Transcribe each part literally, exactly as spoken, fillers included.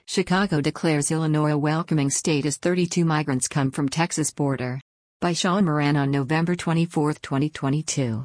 Chicago declares Illinois a welcoming state as thirty-two migrants come from Texas border. By Sean Moran on November twenty-fourth, twenty twenty-two.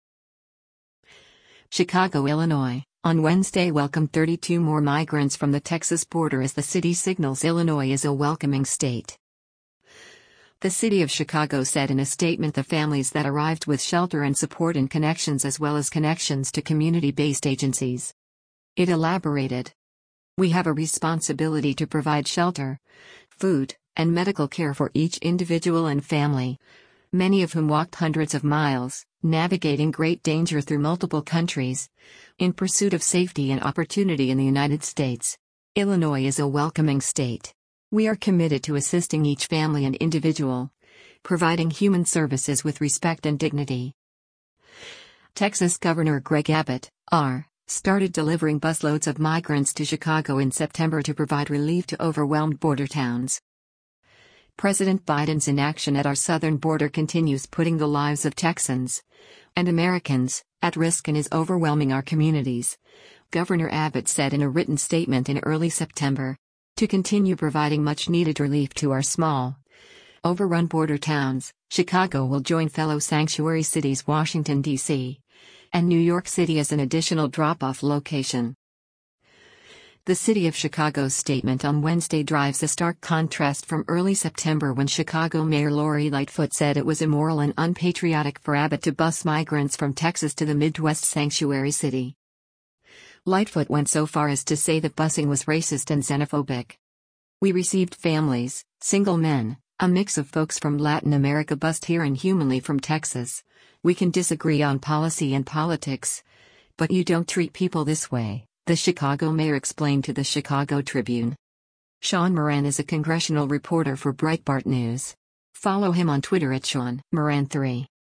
Chicago, Illinois, on Wednesday welcomed thirty-two more migrants from the Texas border as the city signals Illinois is a welcoming state. The city of Chicago said in a statement the families that arrived with shelter and support and connections as well as connections to community-based agencies. It elaborated. We have a responsibility to provide shelter, food, and medical care for each individual and family, many of whom walked hundreds of miles, navigating great danger through multiple countries, in pursuit of safety and opportunity in the United States. Illinois is a welcoming state. We are committed to assisting each family and individual, providing human services with respect and dignity. Texas Governor Greg Abbott, R., started delivering busloads of migrants to Chicago in September to provide relief to overwhelmed border towns. President Biden's inaction at our southern border continues putting the lives of Texans and Americans at risk and is overwhelming our communities, Governor Abbott said in a written statement in early September. To continue providing much-needed relief to our small, overrun border towns, Chicago will join fellow sanctuary cities Washington, D C, and New York City as an additional drop-off location. The City of Chicago's statement on Wednesday drives a stark contrast from early September when Chicago Mayor Lori Lightfoot said it was immoral and unpatriotic for Abbott to bus migrants from Texas to the Midwest sanctuary city. Lightfoot went so far as to say that busing was racist and xenophobic. We received families, single men, a mix of folks from Latin America bused here inhumanly from Texas. We can disagree on policy and politics, but you don't treat people this way, the Chicago mayor explained to the Chicago Tribune. Sean Moran is a congressional reporter for Breitbart News. Follow him on Twitter at Sean Moran three.